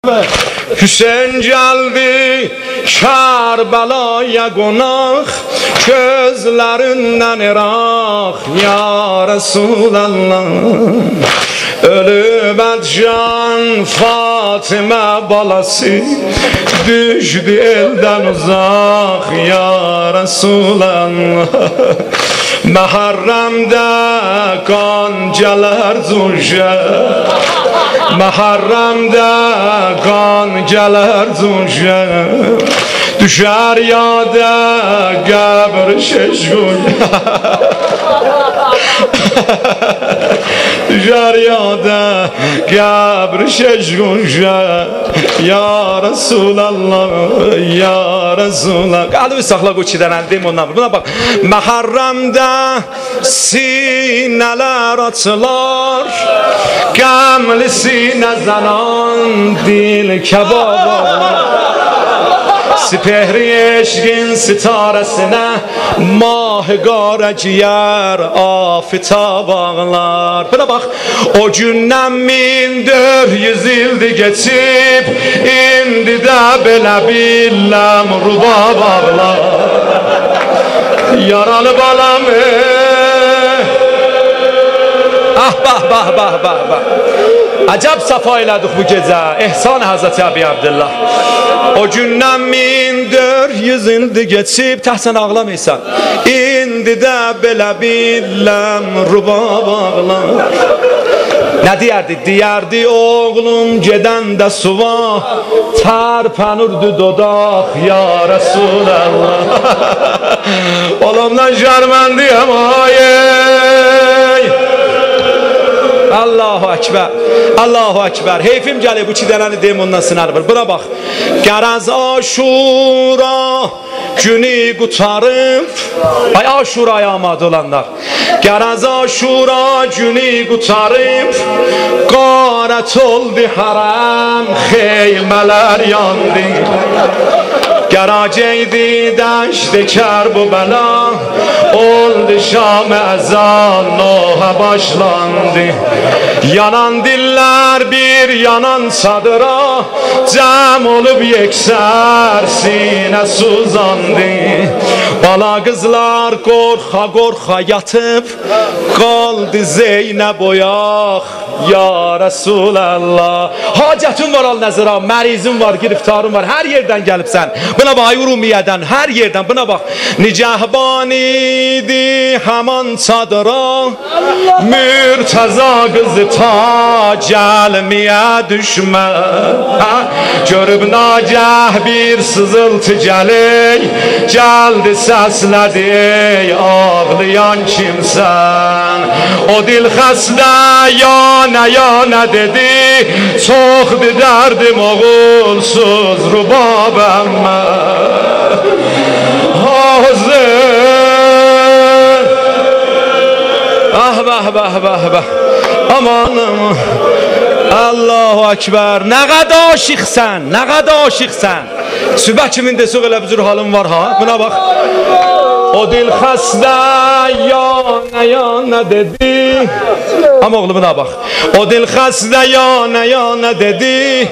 Hüseyin geldi Kerbela'ya konak, gözlerinden Irak ya Resulallah. Ölüp can Fatıma balası, düştü elden uzak ya Resulallah. Muharrem'de qancalar cunşa, Muharrem'de qancalar cunşa, düşer yada qəbr şeşgun. Düşer yada qəbr şeşgunşa ya Resulallah, ya Resulallah. Qalbi saxla bu çidən deyim ondan. Buna bak. Muharrem'de sineler açılar, qəmli sinə zanan dil kebab. Sipehri eşkin sitaresine mahgara ciğer afitab ağlar. Buna bak. O günden 1400 yıldı geçip, indi de belə billem rubab ağlar. Yaralı balam ah bah bah bah bah bah. Acab safa elədik bu gecə. Ehsan Hazreti Abi Abdullah. O gündən 1400 ildi geçib, təhsən ağlamaysan. İndi də belə billəm rubab ağlar. Ne diyerdi? Diyerdi oğlum gedəndə suva, tərpənirdi dodaq ya Resulallah. Oğlumdan şərməndiyəm ayey. Allahu Ekber, Allahu Ekber. Heyfim gəlir bu çidənəni deyim ondan sınarır. Buna bax. Qəraz Aşura günü qutarıb, ay Aşuraya amad olanlar. Qəraz Aşura günü qutarıb, qarət oldu haram, xeymələr yandı. Geraceydi deşti Kerbela, oldu Şam ezan noha başlandı. Yanan diller bir yanan sadıra, cem olup yekser sine suzandı. Bala kızlar korka korka yatıp, kaldı Zeynep oyaq ya Resulallah. Hacətin var al-nəzira, mərizin var, giriftarın var, her yerden gelipsən. Buna bak Urumiyədən, her yerden buna bak. Nicahban idi haman çadıra, Mürtəza kızı ta gelmeye düşme. Görüb nagah bir sızıltı gəlik, geldi səslədi ey ağlayan kimsən. O dil xəstə yana dedi, çoxdu dərdim oğulsuz rubabəm mən. Ah bah bah bah bah. Aman aman. Allahu Ekber. Nə qədər aşıqsən, nə qədər aşıqsən. Sübh kimin desə elə bir halın var ha. Buna bax. O dil xəstə yana dedi. Amma oğlu buna bax. O dil xəstə yana dedi.